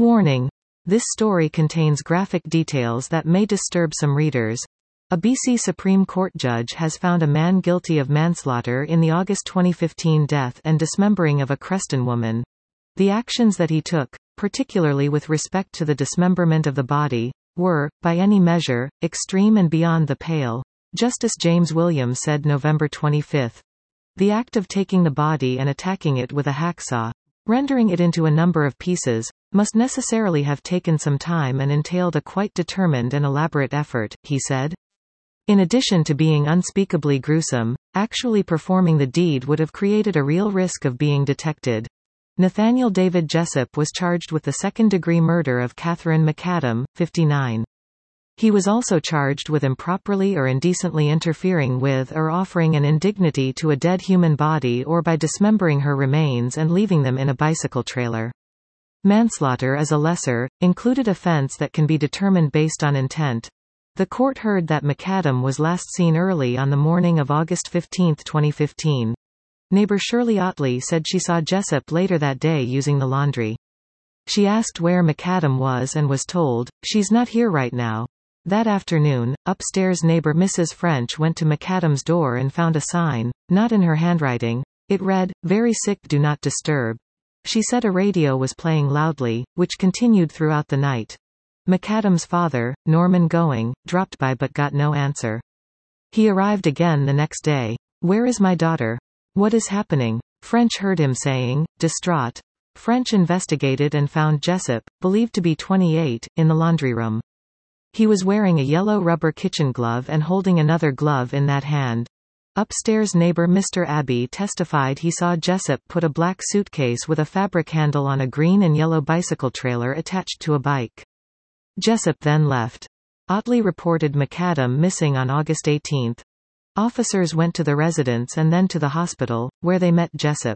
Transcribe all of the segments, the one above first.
Warning. This story contains graphic details that may disturb some readers. A BC Supreme Court judge has found a man guilty of manslaughter in the August 2015 death and dismembering of a Creston woman. The actions that he took, particularly with respect to the dismemberment of the body, were, by any measure, extreme and beyond the pale, Justice James Williams said November 25. The act of taking the body and attacking it with a hacksaw, rendering it into a number of pieces, must necessarily have taken some time and entailed a quite determined and elaborate effort, he said. In addition to being unspeakably gruesome, actually performing the deed would have created a real risk of being detected. Nathaniel David Jessup was charged with the second-degree murder of Catherine McAdam, 59. He was also charged with improperly or indecently interfering with or offering an indignity to a dead human body or by dismembering her remains and leaving them in a bicycle trailer. Manslaughter is a lesser, included offense that can be determined based on intent. The court heard that McAdam was last seen early on the morning of August 15, 2015. Neighbor Shirley Otley said she saw Jessup later that day using the laundry. She asked where McAdam was and was told, "She's not here right now." That afternoon, upstairs neighbor Mrs. French went to McAdam's door and found a sign, not in her handwriting. It read, "Very sick, do not disturb." She said a radio was playing loudly, which continued throughout the night. McAdam's father, Norman Going, dropped by but got no answer. He arrived again the next day. "Where is my daughter? What is happening?" French heard him saying, distraught. French investigated and found Jessup, believed to be 28, in the laundry room. He was wearing a yellow rubber kitchen glove and holding another glove in that hand. Upstairs neighbor Mr. Abbey testified he saw Jessup put a black suitcase with a fabric handle on a green and yellow bicycle trailer attached to a bike. Jessup then left. Otley reported McAdam missing on August 18. Officers went to the residence and then to the hospital, where they met Jessup.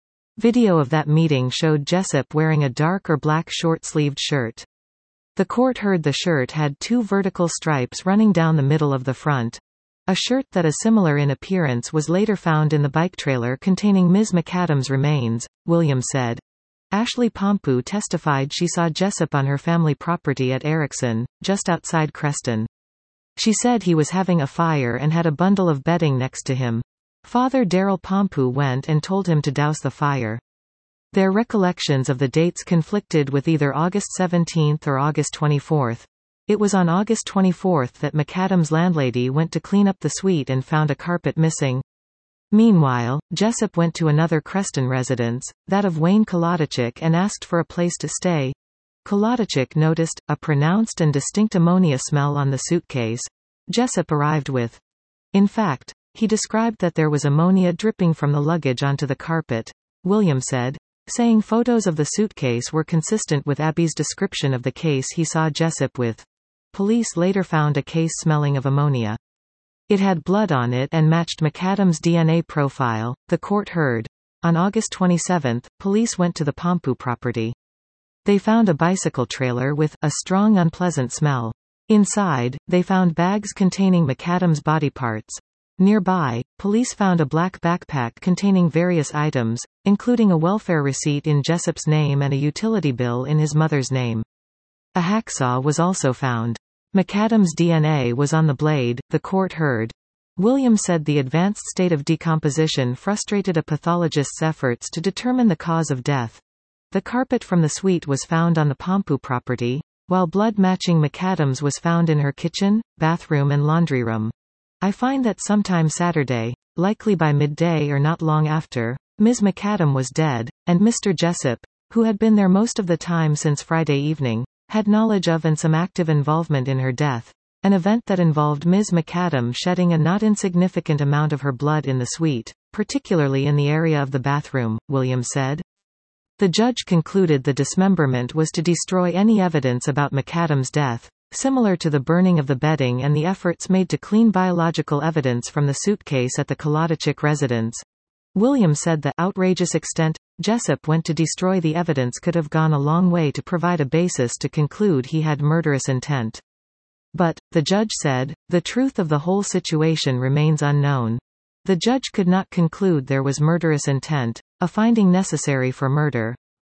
Video of that meeting showed Jessup wearing a dark or black short-sleeved shirt. The court heard the shirt had two vertical stripes running down the middle of the front. A shirt that is similar in appearance was later found in the bike trailer containing Ms. McAdam's remains, Williams said. Ashley Pompu testified she saw Jessup on her family property at Erickson, just outside Creston. She said he was having a fire and had a bundle of bedding next to him. Father Daryl Pompu went and told him to douse the fire. Their recollections of the dates conflicted with either August 17 or August 24. It was on August 24 that McAdam's landlady went to clean up the suite and found a carpet missing. Meanwhile, Jessup went to another Creston residence, that of Wayne Kolodachik, and asked for a place to stay. Kolodachik noticed a pronounced and distinct ammonia smell on the suitcase. Jessup arrived with. In fact, he described that there was ammonia dripping from the luggage onto the carpet, Williams said, saying photos of the suitcase were consistent with Abbey's description of the case he saw Jessup with. Police later found a case smelling of ammonia. It had blood on it and matched McAdam's DNA profile, the court heard. On August 27, police went to the Pompu property. They found a bicycle trailer with a strong unpleasant smell. Inside, they found bags containing McAdam's body parts. Nearby, police found a black backpack containing various items, including a welfare receipt in Jessup's name and a utility bill in his mother's name. A hacksaw was also found. McAdam's DNA was on the blade, the court heard. Williams said the advanced state of decomposition frustrated a pathologist's efforts to determine the cause of death. The carpet from the suite was found on the Pompu property, while blood matching McAdam's was found in her kitchen, bathroom and laundry room. I find that sometime Saturday, likely by midday or not long after, Ms. McAdam was dead, and Mr. Jessup, who had been there most of the time since Friday evening, had knowledge of and some active involvement in her death, an event that involved Ms. McAdam shedding a not insignificant amount of her blood in the suite, particularly in the area of the bathroom, Williams said. The judge concluded the dismemberment was to destroy any evidence about McAdam's death, similar to the burning of the bedding and the efforts made to clean biological evidence from the suitcase at the Kolodachik residence. Williams said the outrageous extent Jessup went to destroy the evidence could have gone a long way to provide a basis to conclude he had murderous intent. But, the judge said, the truth of the whole situation remains unknown. The judge could not conclude there was murderous intent, a finding necessary for murder.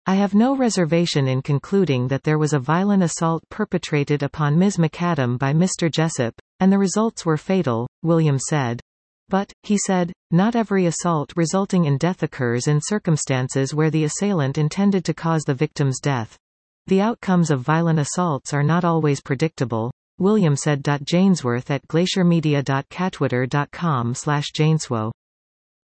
I have no reservation in concluding that there was a violent assault perpetrated upon Ms. McAdam by Mr. Jessup, and the results were fatal, Williams said. But, he said, not every assault resulting in death occurs in circumstances where the assailant intended to cause the victim's death. The outcomes of violent assaults are not always predictable. Williams said. Janesworth at glaciermedia.catwitter.com/Janeswo